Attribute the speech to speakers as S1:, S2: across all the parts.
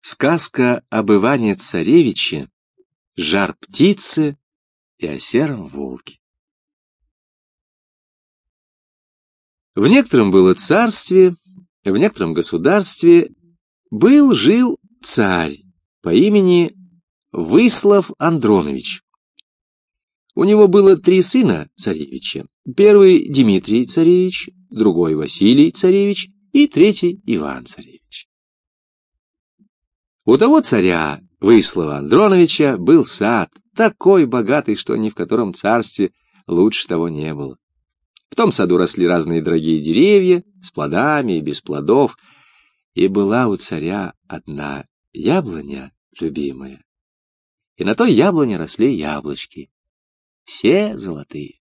S1: Сказка об Иване-царевиче, Жар-птице и о сером волке. В некотором было царстве, в некотором государстве жил царь по имени Выслав Андронович. У него было 3 сына царевича. Первый — Дмитрий царевич, другой — Василий царевич и третий — Иван царевич. У того царя, Выслава Андроновича, был сад, такой богатый, что ни в котором царстве лучше того не было. В том саду росли разные дорогие деревья, с плодами и без плодов, и была у царя одна яблоня любимая. И на той яблоне росли яблочки, все золотые.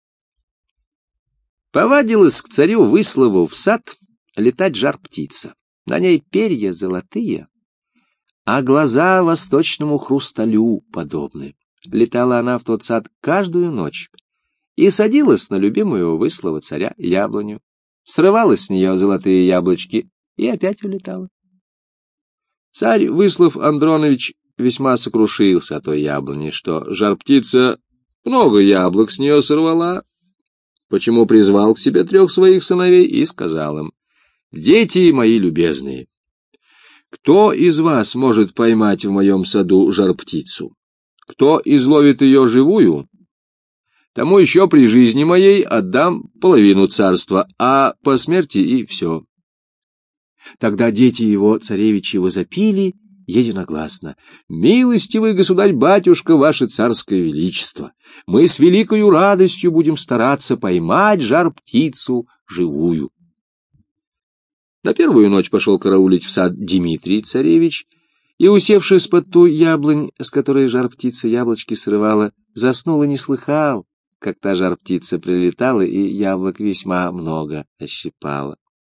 S1: Повадилась к царю Выславу в сад летать жар-птица. На ней перья золотые, а глаза восточному хрусталю подобны. Летала она в тот сад каждую ночь и садилась на любимую Выслава царя яблоню, срывала с нее золотые яблочки и опять улетала. Царь Выслав Андронович весьма сокрушился о той яблоне, что жар-птица много яблок с нее сорвала, почему призвал к себе 3 своих сыновей и сказал им: «Дети мои любезные, кто из вас может поймать в моем саду жар-птицу? Кто изловит ее живую, тому еще при жизни моей отдам половину царства, а по смерти и все». Тогда дети его, царевичи, возопили единогласно: «Милостивый государь-батюшка, ваше царское величество, мы с великою радостью будем стараться поймать жар-птицу живую». На первую ночь пошел караулить в сад Дмитрий царевич, и, усевшись под ту яблонь, с которой жар-птица яблочки срывала, заснул и не слыхал, как та жар-птица прилетала и яблок весьма много ощипала.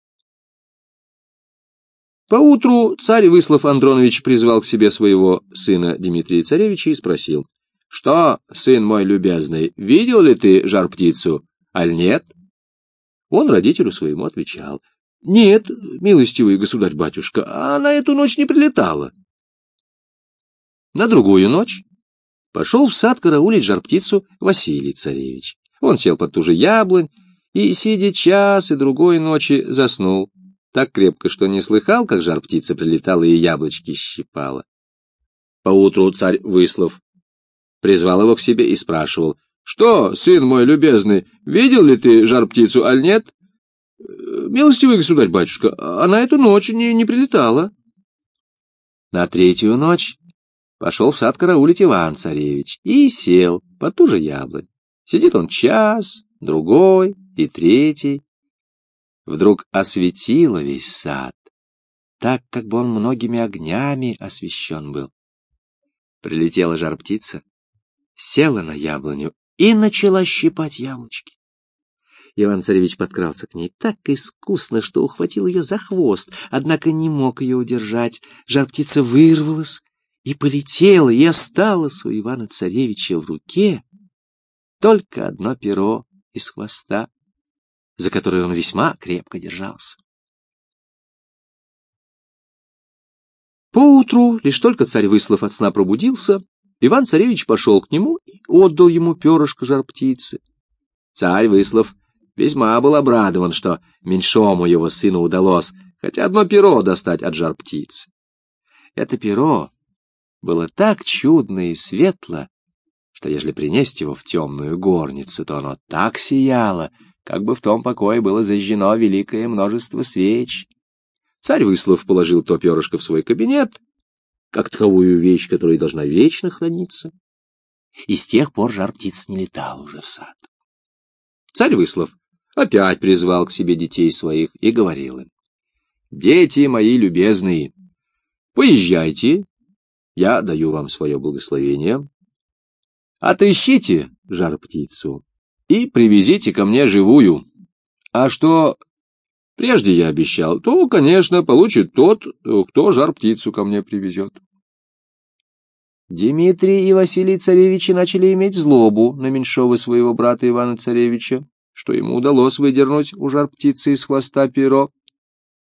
S1: Поутру царь Выслав Андронович призвал к себе своего сына Дмитрия царевича и спросил: «Что, сын мой любезный, видел ли ты жар-птицу, аль нет?» Он родителю своему отвечал: «Нет, милостивый государь-батюшка, она эту ночь не прилетала». На другую ночь пошел в сад караулить жар-птицу Василий царевич. Он сел под ту же яблонь и, сидя час и другой ночи, заснул так крепко, что не слыхал, как жар-птица прилетала и яблочки щипала. Поутру царь Выслав призвал его к себе и спрашивал: «Что, сын мой любезный, видел ли ты жар-птицу, аль нет?» «Милостивый государь-батюшка, она эту ночь не прилетала». На третью ночь пошел в сад караулить Иван-царевич и сел под ту же яблонь. Сидит он час, другой и третий. Вдруг осветило весь сад, так, как бы он многими огнями освещен был. Прилетела жар-птица, села на яблоню и начала щипать яблочки. Иван-царевич подкрался к ней так искусно, что ухватил ее за хвост, однако не мог ее удержать. Жар-птица вырвалась и полетела, и осталось у Ивана-царевича в руке только одно перо из хвоста, за которое он весьма крепко держался. Поутру, лишь только царь Выслав от сна пробудился, Иван-царевич пошел к нему и отдал ему перышко жар-птицы. Царь Выслав весьма был обрадован, что меньшому его сыну удалось хотя одно перо достать от жар-птицы. Это перо было так чудно и светло, что ежели принести его в темную горницу, то оно так сияло, как бы в том покое было зажжено великое множество свеч. Царь Выслав положил то перышко в свой кабинет, как таковую вещь, которая должна вечно храниться, и с тех пор жар-птица не летала уже в сад. Царь Выслав опять призвал к себе детей своих и говорил им: «Дети мои любезные, поезжайте, я даю вам свое благословение, отыщите жар-птицу и привезите ко мне живую. А что прежде я обещал, то, конечно, получит тот, кто жар-птицу ко мне привезет». Дмитрий и Василий царевичи начали иметь злобу на меньшого своего брата Ивана-царевича, что ему удалось выдернуть у жар-птицы из хвоста перо.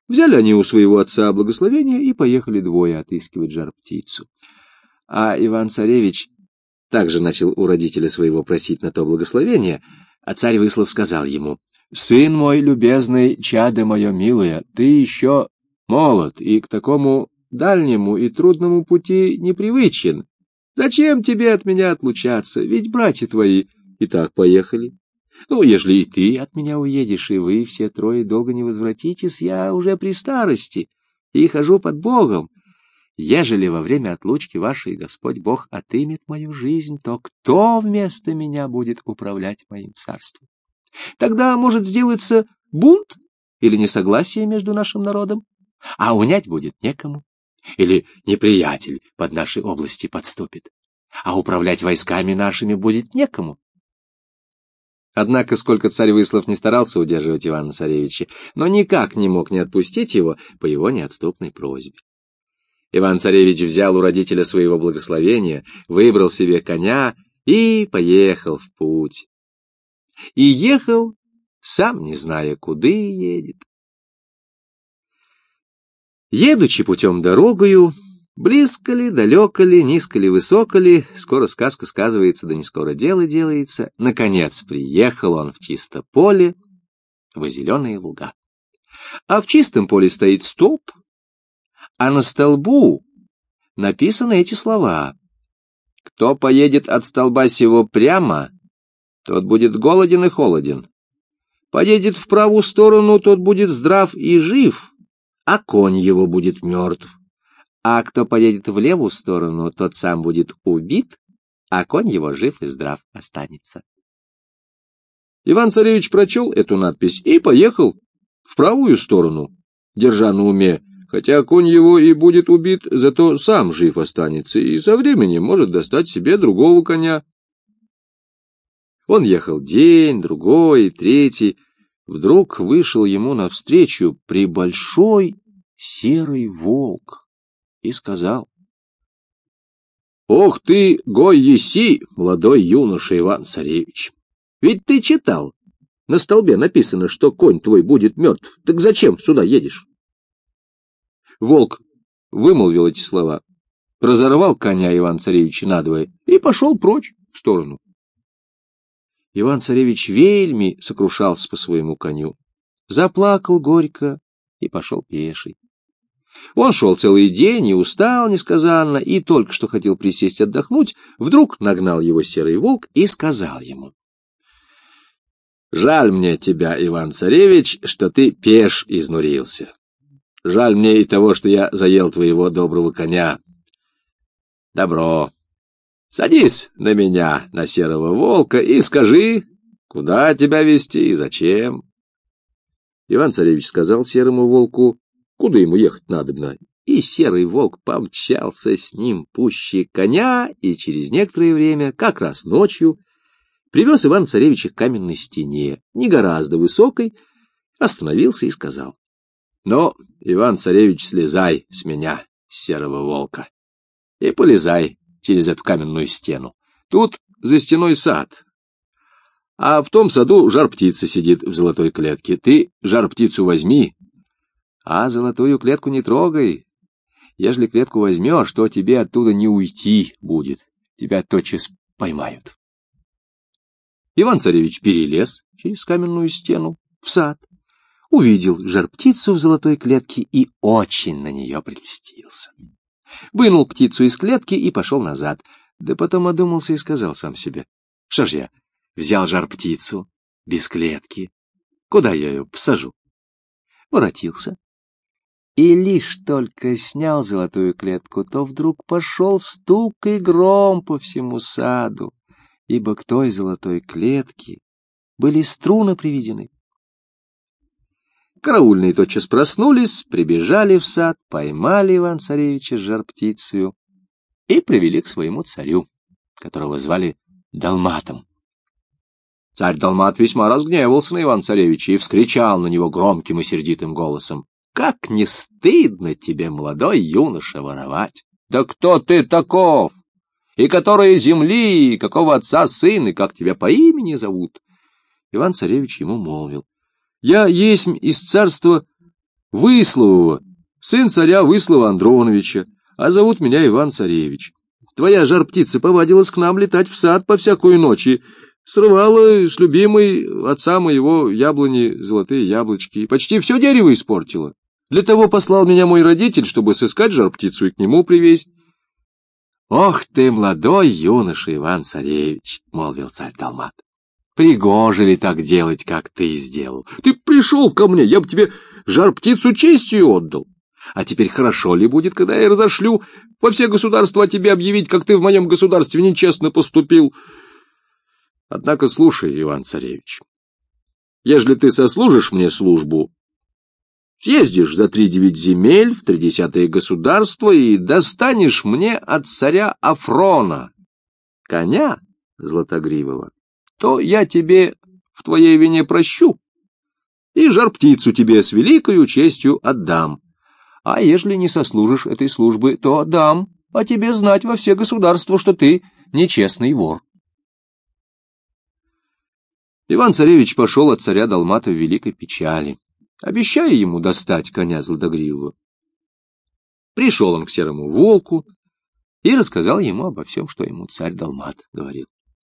S1: Взяли они у своего отца благословение и поехали двое отыскивать жар-птицу. А Иван-царевич также начал у родителя своего просить на то благословение, а царь Выслов сказал ему: «Сын мой любезный, чадо мое милое, ты еще молод и к такому дальнему и трудному пути непривычен. Зачем тебе от меня отлучаться, ведь братья твои и так поехали. Ну, ежели и ты от меня уедешь, и вы все трое долго не возвратитесь, я уже при старости и хожу под Богом. Ежели во время отлучки вашей Господь Бог отымет мою жизнь, то кто вместо меня будет управлять моим царством? Тогда может сделаться бунт или несогласие между нашим народом, а унять будет некому. Или неприятель под наши области подступит, а управлять войсками нашими будет некому». Однако, сколько царь Выслов не старался удерживать Ивана-царевича, но никак не мог не отпустить его по его неотступной просьбе. Иван-царевич взял у родителя своего благословения, выбрал себе коня и поехал в путь. И ехал, сам не зная, куда едет. Едучи путем дорогою, близко ли, далеко ли, низко ли, высоко ли, скоро сказка сказывается, да не скоро дело делается. Наконец приехал он в чисто поле, во зеленые луга. А в чистом поле стоит столб, а на столбу написаны эти слова: «Кто поедет от столба сего прямо, тот будет голоден и холоден. Поедет в правую сторону, тот будет здрав и жив, а конь его будет мертв. А кто поедет в левую сторону, тот сам будет убит, а конь его жив и здрав останется». Иван-царевич прочел эту надпись и поехал в правую сторону, держа на уме: хотя конь его и будет убит, зато сам жив останется и со временем может достать себе другого коня. Он ехал день, другой, третий. Вдруг вышел ему навстречу пребольшой серый волк и сказал: «Ох ты, гой еси, молодой юноша Иван-царевич! Ведь ты читал, на столбе написано, что конь твой будет мертв. Так зачем сюда едешь?» Волк вымолвил эти слова, разорвал коня Ивана-царевича надвое и пошел прочь в сторону. Иван-царевич вельми сокрушался по своему коню, заплакал горько и пошел пеший. Он шел целый день и устал несказанно, и только что хотел присесть отдохнуть, вдруг нагнал его серый волк и сказал ему: «Жаль мне тебя, Иван-царевич, что ты пеш изнурился. Жаль мне и того, что я заел твоего доброго коня. Добро. Садись на меня, на серого волка, и скажи, куда тебя везти и зачем». Иван-царевич сказал серому волку, куда ему ехать надобно, и серый волк помчался с ним пуще коня, и через некоторое время, как раз ночью, привез Ивана-царевича к каменной стене, не гораздо высокой, остановился и сказал: «Ну, Иван-царевич, слезай с меня, серого волка, и полезай через эту каменную стену. Тут за стеной сад, а в том саду жар-птица сидит в золотой клетке. Ты жар-птицу возьми, а золотую клетку не трогай. Ежели клетку возьмешь, то тебе оттуда не уйти будет, тебя тотчас поймают». Иван-царевич перелез через каменную стену в сад, увидел жар-птицу в золотой клетке и очень на нее прельстился. Вынул птицу из клетки и пошел назад, да потом одумался и сказал сам себе: что ж я взял жар-птицу без клетки, куда я ее посажу? Воротился, и лишь только снял золотую клетку, то вдруг пошел стук и гром по всему саду, ибо к той золотой клетке были струны приведены. Караульные тотчас проснулись, прибежали в сад, поймали Иван-царевича с жар-птицею и привели к своему царю, которого звали Далматом. Царь Далмат весьма разгневался на Ивана-царевича и вскричал на него громким и сердитым голосом: «Как не стыдно тебе, молодой юноша, воровать! Да кто ты таков? И которой земли, и какого отца сын, и как тебя по имени зовут?» Иван-царевич ему молвил: «Я есмь из царства Выслового, сын царя Выслова Андроновича, а зовут меня Иван-Царевич. Твоя жар-птица повадилась к нам летать в сад по всякую ночь и срывала с любимой отца моего яблони золотые яблочки и почти все дерево испортила. Для того послал меня мой родитель, чтобы сыскать жар-птицу и к нему привезть. — Ох ты, молодой юноша Иван-Царевич, — молвил царь Далмат. — Пригоже ли так делать, как ты сделал? Ты пришел ко мне, я бы тебе жар-птицу честью отдал. А теперь хорошо ли будет, когда я разошлю во все государства о тебе объявить, как ты в моем государстве нечестно поступил? Однако слушай, Иван-Царевич, ежели ты сослужишь мне службу, съездишь за 3-9 земель в 30-е государства и достанешь мне от царя Афрона коня златогривого, то я тебе в твоей вине прощу и жар-птицу тебе с великою честью отдам. А ежели не сослужишь этой службы, то дам о тебе знать во все государства, что ты нечестный вор. Иван-Царевич пошел от царя Далмата в великой печали, обещая ему достать коня златогривого. Пришел он к серому волку и рассказал ему обо всем, что ему царь Далмат говорил.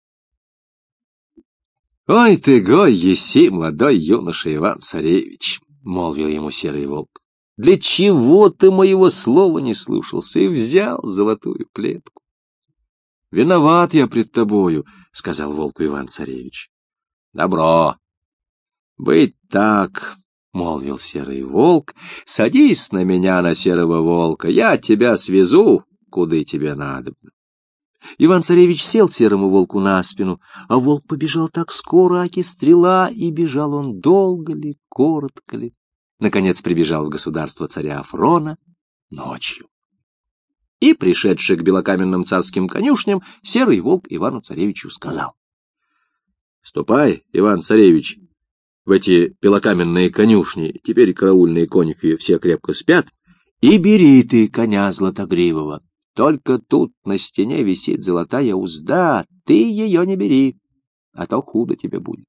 S1: — Ой ты, гой, еси, молодой юноша Иван-Царевич, — молвил ему серый волк. — Для чего ты моего слова не слушался и взял золотую клетку? — Виноват я пред тобою, — сказал волку Иван-Царевич. — Добро. Быть так, — молвил серый волк, — садись на меня, на серого волка, я тебя свезу, куда тебе надобно. Иван-Царевич сел серому волку на спину, а волк побежал так скоро, аки стрела, и бежал он долго ли, коротко ли. Наконец прибежал в государство царя Афрона ночью. И, пришедший к белокаменным царским конюшням, серый волк Ивану-Царевичу сказал: — Ступай, Иван-Царевич, в эти белокаменные конюшни, теперь караульные конюхи все крепко спят, и бери ты коня златогривого. Только тут на стене висит золотая узда, ты ее не бери, а то худо тебе будет.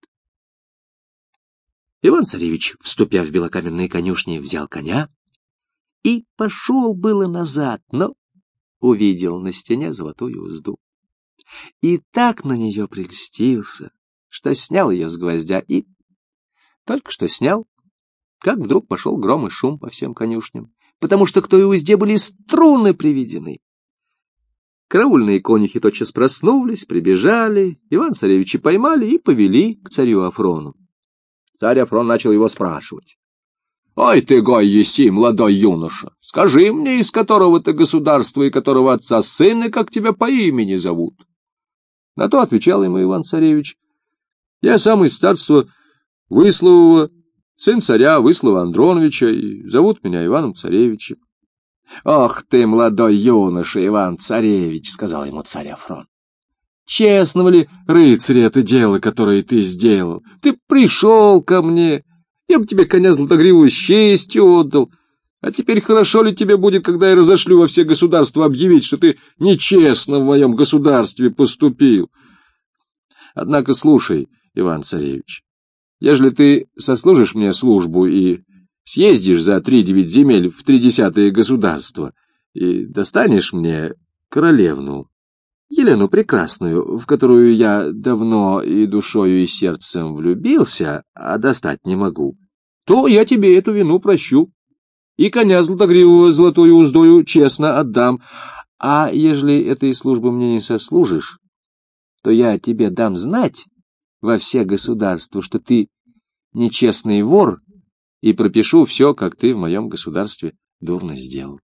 S1: Иван-Царевич, вступя в белокаменные конюшни, взял коня и пошел было назад, но увидел на стене золотую узду. И так на нее прельстился, что снял ее с гвоздя, и только что снял, как вдруг пошел гром и шум по всем конюшням, потому что к той узде были струны приведены. Караульные конюхи тотчас проснулись, прибежали, Иван-Царевича поймали и повели к царю Афрону. Царь Афрон начал его спрашивать: — Ой ты, гой еси, молодой юноша, скажи мне, из которого ты государства и которого отца сына, как тебя по имени зовут? На то отвечал ему Иван-Царевич: — Я сам из царства Выслового, сын царя Выслова Андроновича, и зовут меня Иваном-Царевичем. — Ох ты, молодой юноша Иван-Царевич, — сказал ему царь Афрон. — Честного ли, рыцарь, это дело, которое ты сделал? Ты пришел ко мне, я бы тебе коня златогривого с честью отдал. А теперь хорошо ли тебе будет, когда я разошлю во все государства объявить, что ты нечестно в моем государстве поступил? Однако слушай, Иван-Царевич, ежели ты сослужишь мне службу и съездишь за 3-9 земель в 30-е государства и достанешь мне королевну, Елену Прекрасную, в которую я давно и душою, и сердцем влюбился, а достать не могу, то я тебе эту вину прощу и коня златогривого золотою уздою честно отдам. А ежели этой службы мне не сослужишь, то я тебе дам знать во все государства, что ты нечестный вор, и пропишу все, как ты в моем государстве дурно сделал.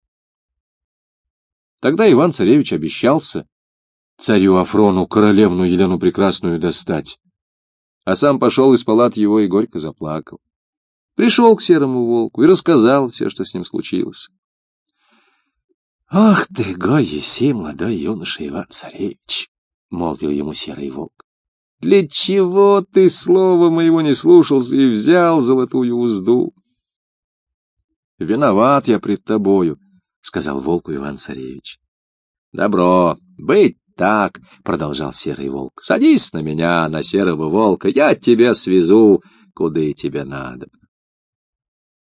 S1: Тогда Иван-Царевич обещался царю Афрону королевну Елену Прекрасную достать, а сам пошел из палат его и горько заплакал. Пришел к серому волку и рассказал все, что с ним случилось. — Ах ты, гой еси, молодой юноша Иван-Царевич, — молвил ему серый волк. — Для чего ты слова моего не слушался и взял золотую узду? — Виноват я пред тобою, — сказал волку Иван-Царевич. — Добро, быть так, — продолжал серый волк. — Садись на меня, на серого волка, я тебя свезу, куда и тебе надо.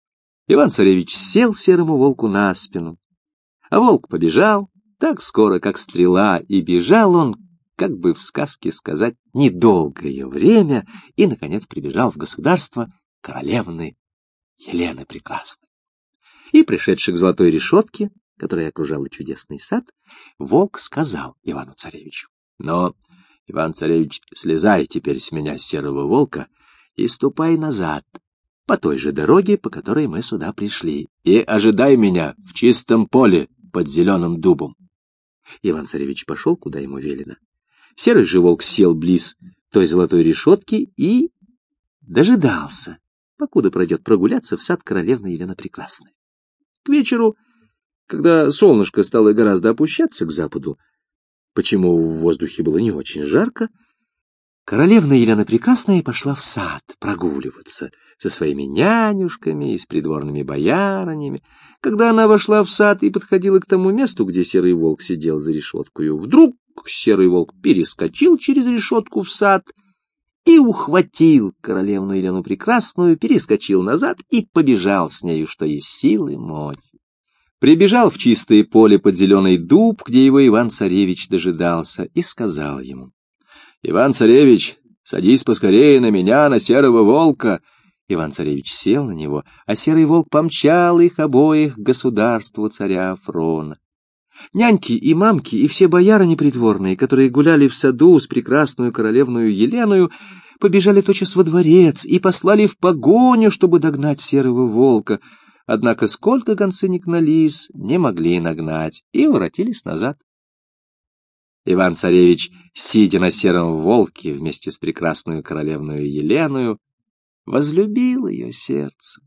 S1: Иван-царевич сел серому волку на спину, а волк побежал так скоро, как стрела, и бежал он, как бы в сказке сказать, недолгое время, и, наконец, прибежал в государство королевны Елены Прекрасной. И, пришедший к золотой решетке, которая окружала чудесный сад, волк сказал Ивану-царевичу: «Но, Иван-царевич, слезай теперь с меня, с серого волка, и ступай назад, по той же дороге, по которой мы сюда пришли, и ожидай меня в чистом поле под зеленым дубом». Иван-царевич пошел, куда ему велено. Серый же волк сел близ той золотой решетки и дожидался, покуда пройдет прогуляться в сад королевны Елены Прекрасной. К вечеру, когда солнышко стало гораздо опущаться к западу, почему в воздухе было не очень жарко, королевна Елена Прекрасная пошла в сад прогуливаться со своими нянюшками и с придворными боярынями. Когда она вошла в сад и подходила к тому месту, где серый волк сидел за решеткою, вдруг серый волк перескочил через решетку в сад и ухватил королевну Елену Прекрасную, перескочил назад и побежал с нею, что есть силы мочи. Прибежал в чистое поле под зеленый дуб, где его Иван-царевич дожидался, и сказал ему: «Иван-царевич, садись поскорее на меня, на серого волка». Иван-царевич сел на него, а серый волк помчал их обоих к государству царя Афрона. Няньки и мамки и все боярыни придворные, которые гуляли в саду с прекрасную королевную Еленою, побежали тотчас во дворец и послали в погоню, чтобы догнать серого волка. Однако сколько гонцы ни гнались, не могли нагнать, и воротились назад. Иван-царевич, сидя на сером волке вместе с прекрасную королевную Еленою, возлюбил ее сердцем,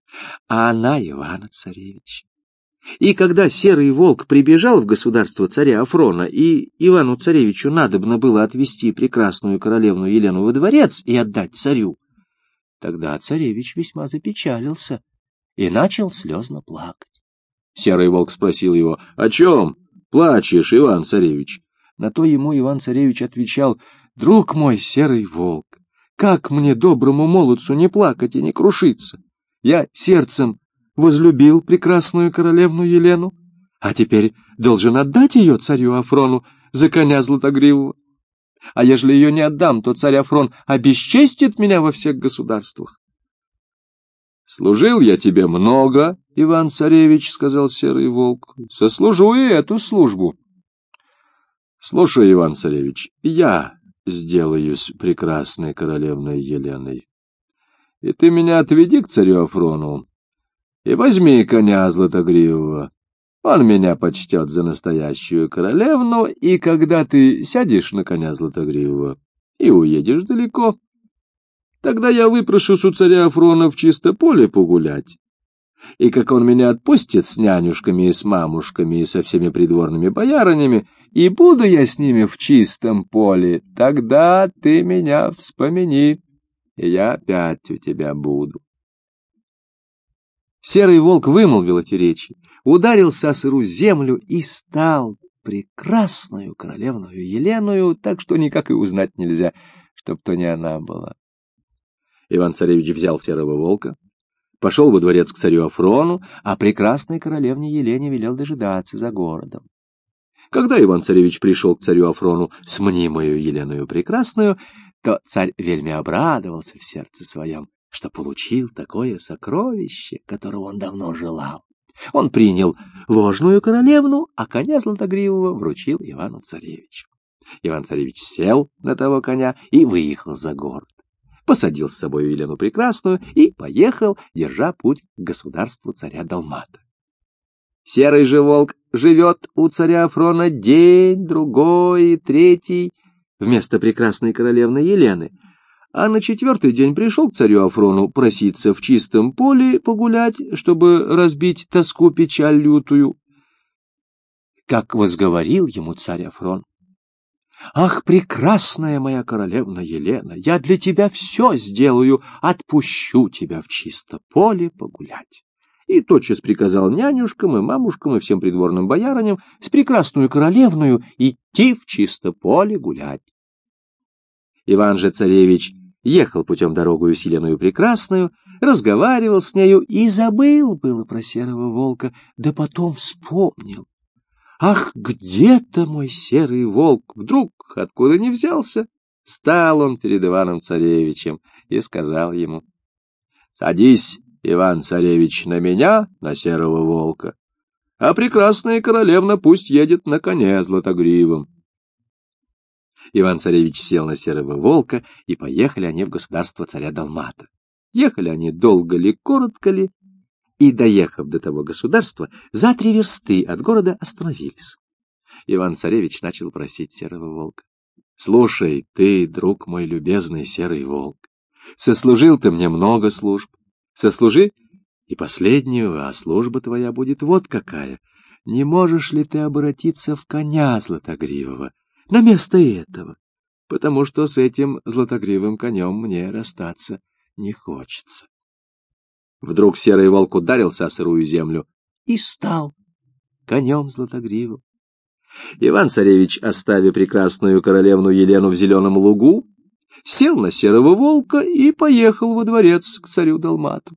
S1: а она Ивана-царевича. И когда серый волк прибежал в государство царя Афрона, и Ивану-царевичу надобно было отвести прекрасную королевну Елену во дворец и отдать царю, тогда царевич весьма запечалился и начал слезно плакать. Серый волк спросил его: «О чем плачешь, Иван-царевич?» На то ему Иван-царевич отвечал: «Друг мой, серый волк, как мне, доброму молодцу, не плакать и не крушиться? Я сердцем возлюбил прекрасную королевну Елену, а теперь должен отдать ее царю Афрону за коня златогривого. А ежели ее не отдам, то царь Афрон обесчестит меня во всех государствах». «Служил я тебе много, Иван-царевич, — сказал серый волк, — сослужу и эту службу. Слушай, Иван-царевич, я сделаюсь прекрасной королевной Еленой, и ты меня отведи к царю Афрону и возьми коня златогривого. Он меня почтет за настоящую королевну, и когда ты сядешь на коня златогривого и уедешь далеко, тогда я выпрошусь у царя Афрона в чисто поле погулять. И как он меня отпустит с нянюшками и с мамушками и со всеми придворными боярынями, и буду я с ними в чистом поле, тогда ты меня вспомини, и я опять у тебя буду». Серый волк вымолвил эти речи, ударился о сырую землю и стал прекрасную королевную Еленою, так что никак и узнать нельзя, чтоб то не она была. Иван-царевич взял серого волка, пошел во дворец к царю Афрону, а прекрасной королевне Елене велел дожидаться за городом. Когда Иван-царевич пришел к царю Афрону с мнимою Еленою Прекрасную, то царь вельми обрадовался в сердце своем, что получил такое сокровище, которого он давно желал. Он принял ложную королевну, а коня златогривого вручил Ивану-царевичу. Иван-царевич сел на того коня и выехал за город. Посадил с собой Елену Прекрасную и поехал, держа путь к государству царя Далмата. Серый же волк живет у царя Афрона день, другой и третий вместо прекрасной королевны Елены, а на четвертый день пришел к царю Афрону проситься в чистом поле погулять, чтобы разбить тоску, печаль лютую. Как возговорил ему царь Афрон: «Ах, прекрасная моя королевна Елена, я для тебя все сделаю, отпущу тебя в чисто поле погулять». И тотчас приказал нянюшкам и мамушкам и всем придворным боярыням с прекрасную королевную идти в чисто поле гулять. Иван же царевич ехал путем дорогою с Еленою Прекрасную, разговаривал с нею и забыл было про серого волка, да потом вспомнил. Ах, где-то мой серый волк вдруг, откуда ни взялся, стал он перед Иваном-царевичем и сказал ему: «Садись, Иван-царевич, на меня, на серого волка, а прекрасная королевна пусть едет на коне златогривом». Иван-царевич сел на серого волка, и поехали они в государство царя Далмата. Ехали они долго ли, коротко ли, и, доехав до того государства, за 3 версты от города остановились. Иван-царевич начал просить серого волка: «Слушай, ты, друг мой любезный серый волк, сослужил ты мне много служб, сослужи и последнюю, а служба твоя будет вот какая. Не можешь ли ты обратиться в коня златогривого на место этого, потому что с этим златогривым конем мне расстаться не хочется». Вдруг серый волк ударился о сырую землю и стал конем златогривым. Иван-царевич, оставив прекрасную королевну Елену в зеленом лугу, сел на серого волка и поехал во дворец к царю Далмату.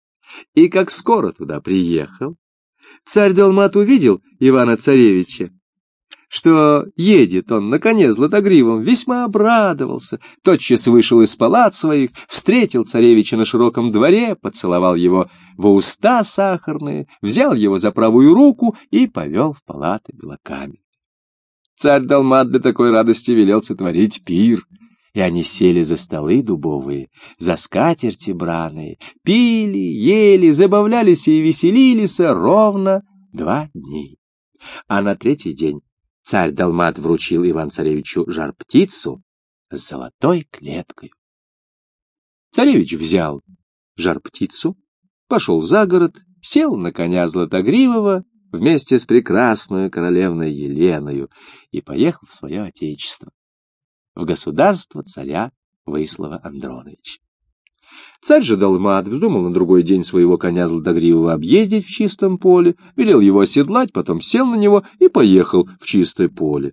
S1: И как скоро туда приехал, царь Далмат увидел Ивана-царевича, что едет он на коне златогривом, весьма обрадовался, тотчас вышел из палат своих, встретил царевича на широком дворе, поцеловал его во уста сахарные, взял его за правую руку и повел в палаты белокаменные. Царь Далмат для такой радости велел сотворить пир, и они сели за столы дубовые, за скатерти браные, пили, ели, забавлялись и веселились ровно 2 дня. А на 3-й день царь Далмат вручил Иван-царевичу жар-птицу с золотой клеткой. Царевич взял жар-птицу, пошел за город, сел на коня златогривого вместе с прекрасной королевной Еленою и поехал в свое отечество, в государство царя Выслова Андроновича. Царь же Далмат вздумал на другой день своего коня златогривого объездить в чистом поле, велел его оседлать, потом сел на него и поехал в чистое поле.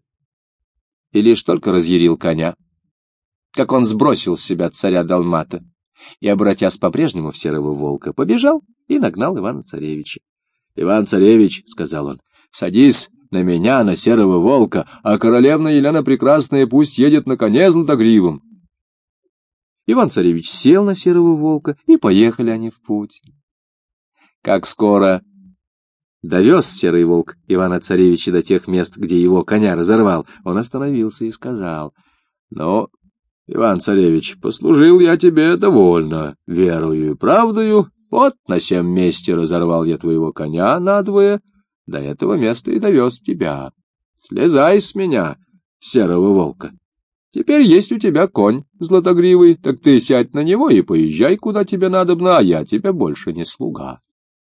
S1: И лишь только разъярил коня, как он сбросил с себя царя Далмата и, обратясь по-прежнему в серого волка, побежал и нагнал Ивана-царевича. «Иван-царевич, — сказал он, — садись на меня, на серого волка, а королевна Елена Прекрасная пусть едет на коне златогривом». Иван-царевич сел на серого волка, и поехали они в путь. Как скоро довез серый волк Ивана-царевича до тех мест, где его коня разорвал, он остановился и сказал: «Ну, Иван-царевич, послужил я тебе довольно верою и правдою, вот на сем месте разорвал я твоего коня надвое, до этого места и довез тебя. Слезай с меня, серого волка. Теперь есть у тебя конь златогривый, так ты сядь на него и поезжай, куда тебе надобно, а я тебе больше не слуга».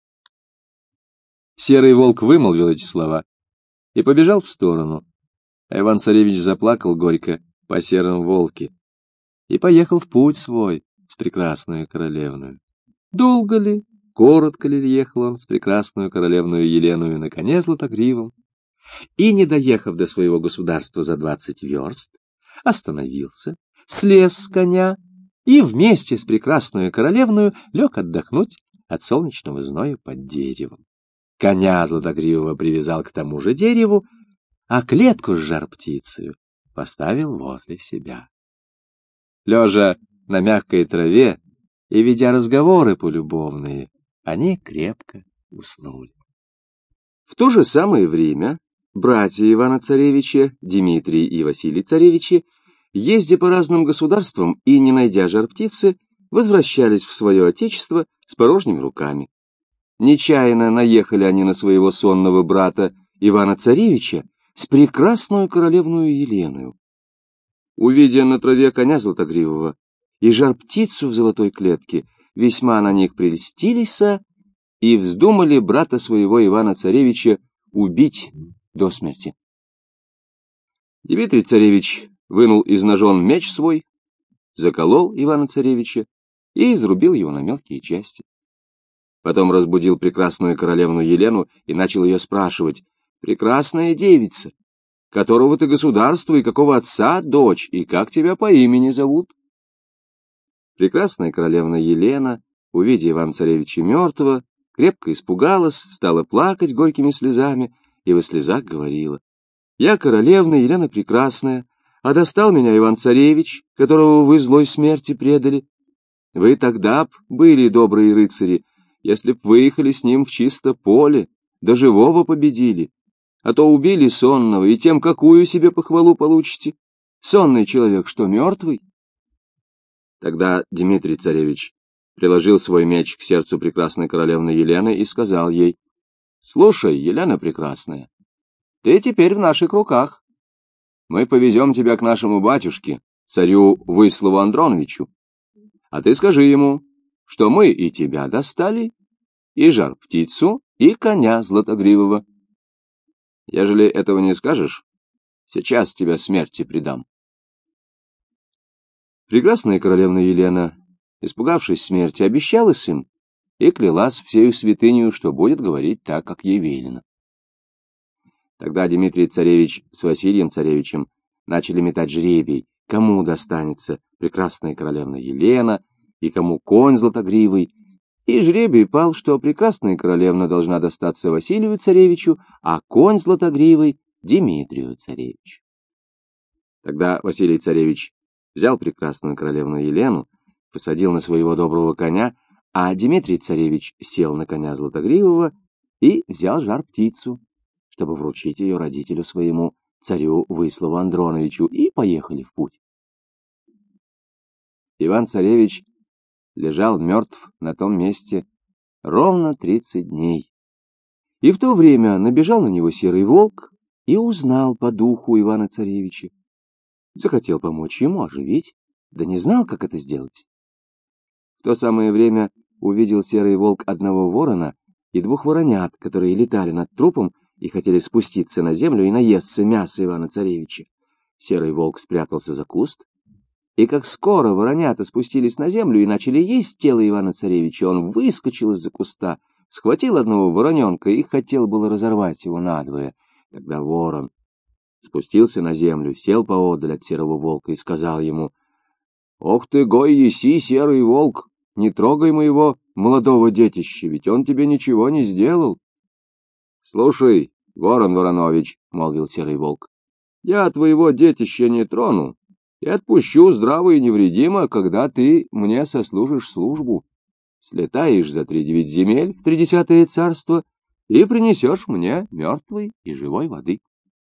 S1: Серый волк вымолвил эти слова и побежал в сторону, а Иван-царевич заплакал горько по серому волке и поехал в путь свой с прекрасной королевной. Долго ли, коротко ли ехал он с прекрасную королевную Еленою на коне златогривом, и, не доехав до своего государства за 20 верст, остановился, слез с коня и вместе с прекрасную королевную лег отдохнуть от солнечного зноя под деревом. Коня златогривого привязал к тому же дереву, а клетку с жар-птицею поставил возле себя. Лежа на мягкой траве и ведя разговоры полюбовные, они крепко уснули. В то же самое время братья Ивана-царевича, Дмитрий и Василий царевичи, ездя по разным государствам и не найдя жар-птицы, возвращались в свое отечество с порожними руками. Нечаянно наехали они на своего сонного брата Ивана-царевича с прекрасную королевную Еленою. Увидя на траве коня златогривого и жар-птицу в золотой клетке, весьма на них прельстились и вздумали брата своего Ивана-царевича убить до смерти. Дмитрий царевич вынул из ножен меч свой, заколол Ивана-царевича и изрубил его на мелкие части. Потом разбудил прекрасную королевну Елену и начал ее спрашивать: «Прекрасная девица, которого ты государства и какого отца дочь, и как тебя по имени зовут?» Прекрасная королевна Елена увидя Ивана-Царевича мертвого, крепко испугалась, стала плакать горькими слезами и во слезах говорила: «Я королевна Елена Прекрасная, а достал меня Иван-Царевич, которого вы злой смерти предали. Вы тогда б были добрые рыцари, если б выехали с ним в чисто поле, до живого победили, а то убили сонного, и тем какую себе похвалу получите? Сонный человек что, мертвый?» Тогда Дмитрий Царевич приложил свой меч к сердцу прекрасной королевны Елены и сказал ей: «Слушай, Елена Прекрасная, ты теперь в наших руках. Мы повезем тебя к нашему батюшке, царю Выслову Андроновичу, а ты скажи ему, что мы и тебя достали, и жар-птицу, и коня златогривого. Ежели этого не скажешь, сейчас тебя смерти предам». Прекрасная королевна Елена, испугавшись смерти, обещалась им и клялась всею святынею, что будет говорить так, как ей велено. Тогда Дмитрий Царевич с Василием Царевичем начали метать жребий, кому достанется прекрасная королевна Елена и кому конь златогривый, и жребий пал, что прекрасная королевна должна достаться Василию Царевичу, а конь златогривый — Дмитрию Царевичу. Тогда Василий Царевич взял прекрасную королевну Елену, посадил на своего доброго коня, а Дмитрий Царевич сел на коня златогривого и взял жар-птицу, чтобы вручить ее родителю своему, царю Выслову Андроновичу, и поехали в путь. Иван-Царевич лежал мертв на том месте ровно 30 дней. И в то время набежал на него серый волк и узнал по духу Ивана-Царевича. Захотел помочь ему оживить, да не знал, как это сделать. В то самое время увидел серый волк одного ворона и двух воронят, которые летали над трупом и хотели спуститься на землю и наесться мяса Ивана-Царевича. Серый волк спрятался за куст, и как скоро воронята спустились на землю и начали есть тело Ивана-Царевича, он выскочил из-за куста, схватил одного вороненка и хотел было разорвать его надвое. Тогда ворон спустился на землю, сел поодаль от серого волка и сказал ему: «Ох ты, гой еси, серый волк, не трогай моего молодого детища, ведь он тебе ничего не сделал». «Слушай, ворон Воронович, — молвил серый волк, — я твоего детища не трону и отпущу здраво и невредимо, когда ты мне сослужишь службу. Слетаешь за 3 земель в 30 царство и принесешь мне мертвой и живой воды».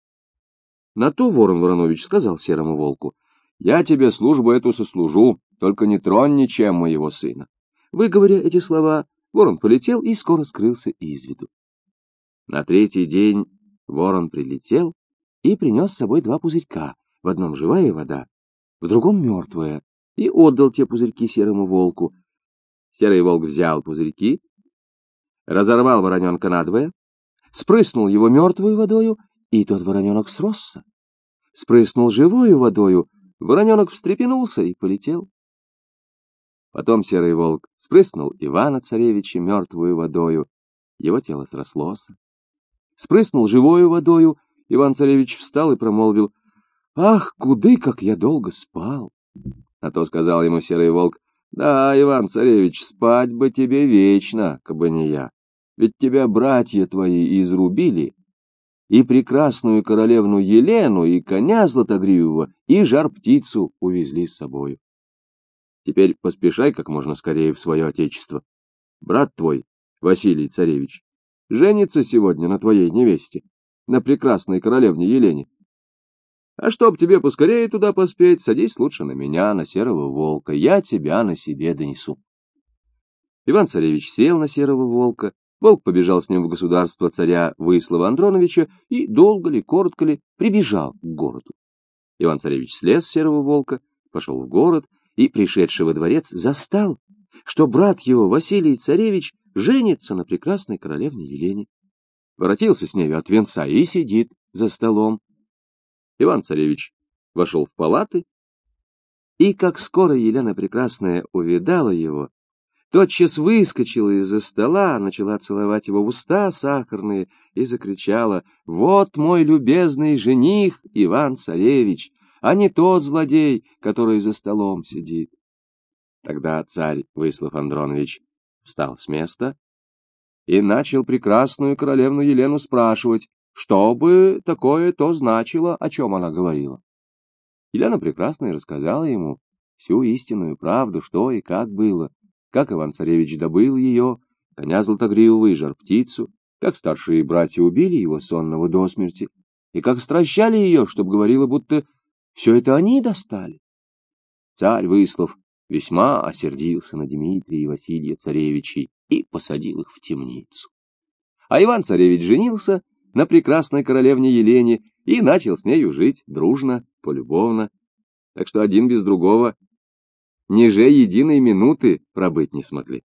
S1: На то ворон Воронович сказал серому волку: «Я тебе службу эту сослужу, только не тронь ничем моего сына». Выговоря эти слова, ворон полетел и скоро скрылся из виду. На 3-й день ворон прилетел и принес с собой 2 пузырька, в одном живая вода, в другом мертвая, и отдал те пузырьки серому волку. Серый волк взял пузырьки, разорвал вороненка надвое, спрыснул его мертвой водою, и тот вороненок сросся. Спрыснул живою водою, вороненок встрепенулся и полетел. Потом серый волк спрыснул Ивана-Царевича мертвую водою, его тело срослось. Спрыснул живою водою, Иван-Царевич встал и промолвил: «Ах, куды, как я долго спал!» На то сказал ему серый волк: «Да, Иван-Царевич, спать бы тебе вечно, кабы не я, ведь тебя братья твои изрубили, и прекрасную королевну Елену, и коня златогривого, и жар-птицу увезли с собою. Теперь поспешай как можно скорее в свое отечество. Брат твой, Василий Царевич, женится сегодня на твоей невесте, на прекрасной королевне Елене. А чтоб тебе поскорее туда поспеть, садись лучше на меня, на серого волка, я тебя на себе донесу». Иван-Царевич сел на серого волка, волк побежал с ним в государство царя Выслова Андроновича и долго ли, коротко ли прибежал к городу. Иван-Царевич слез с серого волка, пошел в город и, пришедший во дворец, застал, что брат его, Василий Царевич, женится на прекрасной королевне Елене. Воротился с нею от венца и сидит за столом. Иван-Царевич вошел в палаты, и как скоро Елена Прекрасная увидала его, тотчас выскочила из-за стола, начала целовать его в уста сахарные и закричала: «Вот мой любезный жених Иван-Царевич, а не тот злодей, который за столом сидит». Тогда царь Выслов Андронович встал с места и начал прекрасную королевну Елену спрашивать, что бы такое то значило, о чем она говорила. Елена Прекрасная рассказала ему всю истинную правду, что и как было, как Иван-царевич добыл ее, коня Златогривого и жар-птицу, как старшие братья убили его сонного до смерти, и как стращали ее, чтобы говорила, будто все это они достали. Царь Выслов весьма осердился на Дмитрия и Василия царевичей и посадил их в темницу. А Иван-царевич женился на прекрасной королевне Елене и начал с нею жить дружно, полюбовно, так что один без другого ни же единой минуты пробыть не смогли.